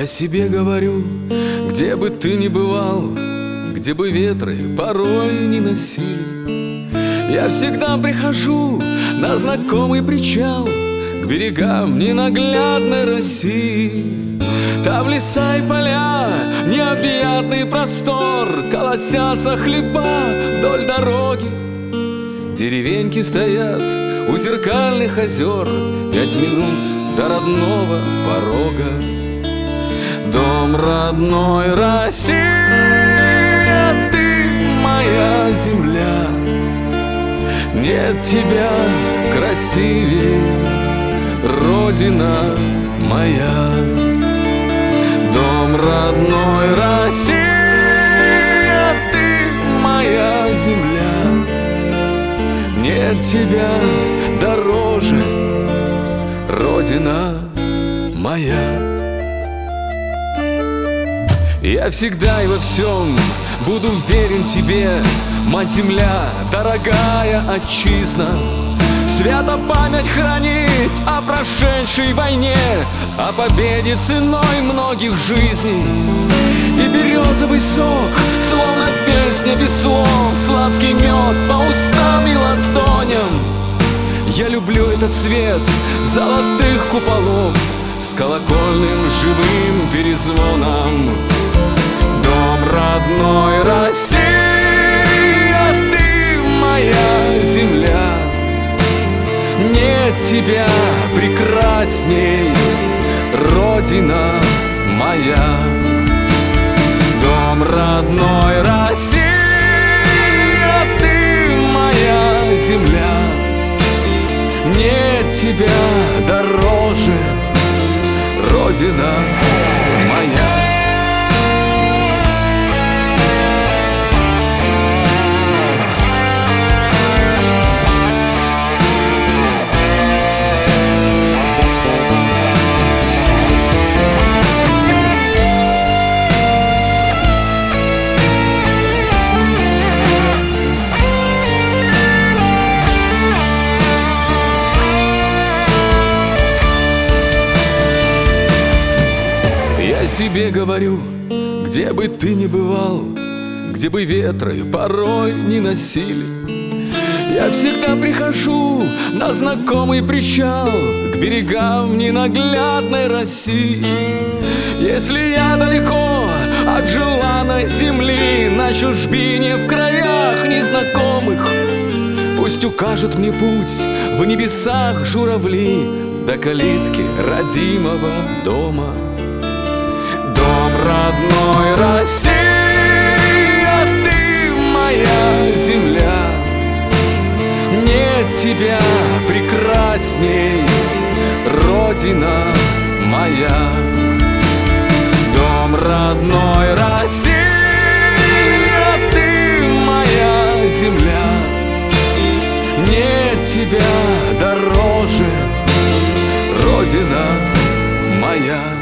Я себе говорю, где бы ты ни бывал, где бы ветры порой не носили, я всегда прихожу на знакомый причал к берегам ненаглядной России. Там леса и поля, необъятный простор, колосятся хлеба вдоль дороги. Деревеньки стоят у зеркальных озер, 5 минут до родного порога. Дом родной Россия, ты моя земля, нет тебя красивее, Родина моя. Дом родной Россия, ты моя земля, нет тебя дороже, Родина моя. Я всегда и во всем буду верен тебе, мать-земля, дорогая отчизна. Свято память хранить о прошедшей войне, о победе ценой многих жизней. И березовый сок, словно песня без слов, сладкий мед по устам и ладоням. Я люблю этот цвет золотых куполов с колокольным живым перезвоном. Дом родной Россия, ты моя земля, нет тебя прекрасней, Родина моя. Дом родной Россия, ты моя земля, нет тебя дороже, Родина моя. Я себе говорю, где бы ты ни бывал, где бы ветры порой не носили, я всегда прихожу на знакомый причал к берегам ненаглядной России. Если я далеко от желанной земли, на чужбине в краях незнакомых, пусть укажут мне путь в небесах журавли до калитки родимого дома. Дом родной Россия, ты моя земля, нет тебя прекрасней, Родина моя. Дом родной Россия, ты моя земля, нет тебя дороже, Родина моя.